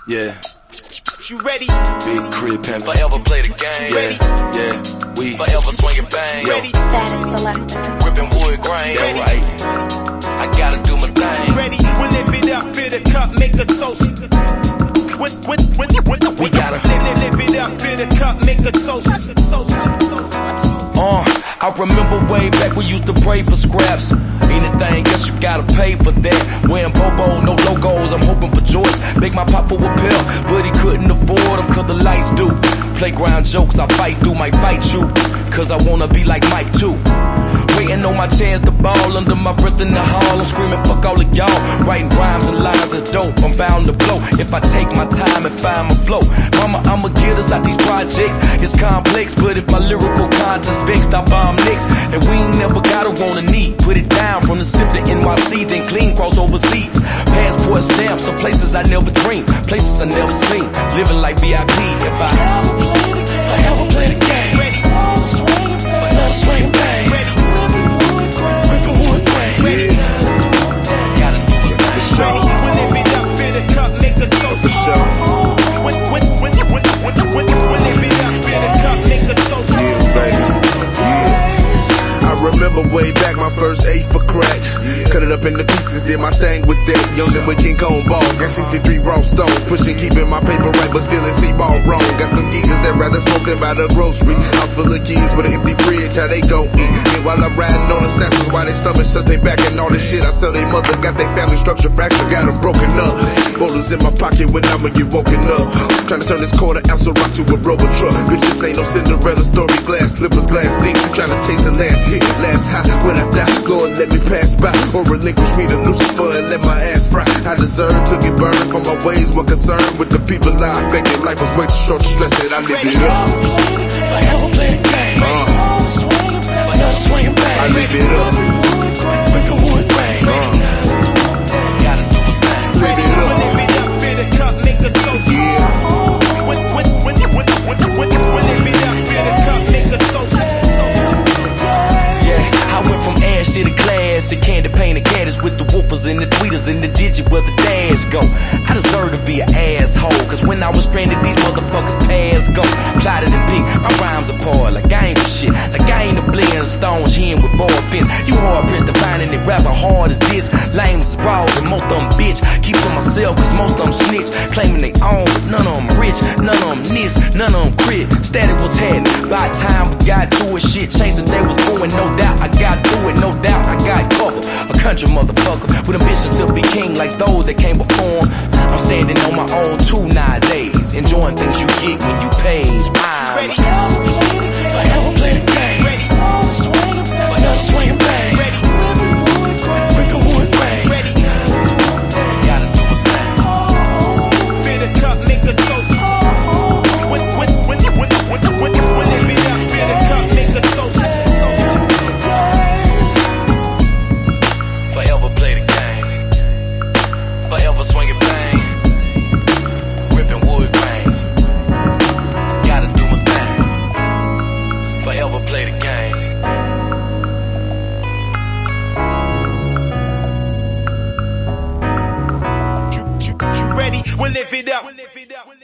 Yeah. You ready? Big crib pimpin'. Forever play the game. Yeah. We Forever swing and bang. Ready? Ripping wood grain. That right. I gotta do my thing. Ready? We'll live it up, fill the cup, make a toast. We gotta live it up, fill the cup, make a toast. I remember way back we used to pray for scraps. Anything, guess you gotta pay for that. Wearing Bobo, no logos, I'm hoping for Joyce. Beg my pop for a pill, but he couldn't afford them cause the lights do. Playground jokes I fight through, might fight you, cause I wanna be like Mike too. Waiting on my chance to ball under my breath in the hall. I'm screaming fuck all of y'all. Writing rhymes and lines that's dope. I'm bound to blow if I take my time and find my flow. Mama, I'ma get us out these projects. It's complex, but if my lyrical contest vexed, I bomb next. And we ain't never gotta want a need. Put it down from the SIP to NYC, then clean cross overseas. Passport stamps to places I never dreamed, places I never seen. Living like VIP. If I ever play the game, Ready? swing bang. Remember way back my first 8 for crack. Cut it up into pieces, did my thing with that. Youngin' with King Kong balls, got 63 raw stones. Pushing, keeping my paper right, but still in C-ball wrong. Got some geekers that rather smoke than buy the groceries. House full of kids with an empty fridge, how they gon' eat? Meanwhile I'm riding on the sashes while they stomach shuts they back and all this shit. I sell they mother, got they family structure fractured, got them broken up. Boulders in my pocket when I'ma get woken up. Trying to turn this quarter ounce of rock to a rubber truck. Bitch, this ain't no Cinderella story, glass slippers, glass deep. Trying to chase the last hit, last high. When I die, Lord, let me pass by, or relinquish me to Lucifer and let my ass fry. I deserve to get burned for my ways, were concerned with the people I affected. Life was way too short to stress it, I lived it up. Forever play the game. Swing bang. I live it up. Ripping wood grain. Live it up. Fill the cup, make a toast. Yeah. I went from ash to the class, to candy painted caddies with the woofers and the tweeters and the digit where the dash go. I deserve to be an asshole, cause when I was stranded, these motherfuckers passed go. Plotted and picked my rhymes apart like I ain't for shit, like I ain't a blend of stones here with board fence. You hard pressed to find any rapper hard as this. Lame as brawls and most of them bitch. Keep to myself cause most of them snitch, claiming they own, but none of them rich, none of them this, none of them crit. Static was happening, by the time we got to it, shit changed and they was going, no doubt. I got through it, no doubt, I got covered. A country motherfucker with ambitions to be king like those that came before him. I'm standing on my own too nowadays, enjoying things you get when you pays. Ready? Forever play the game. Ready? Swing and bang. Ready? Ripping wood grain. Ready? Gotta do my thing. Fill the cup, make a toast. Live it up, fill the cup, make a toast. Forever play the game. Forever swing and bang. Ripping wood grain. Gotta do my thing. Forever play the game. You ready? We'll live it up.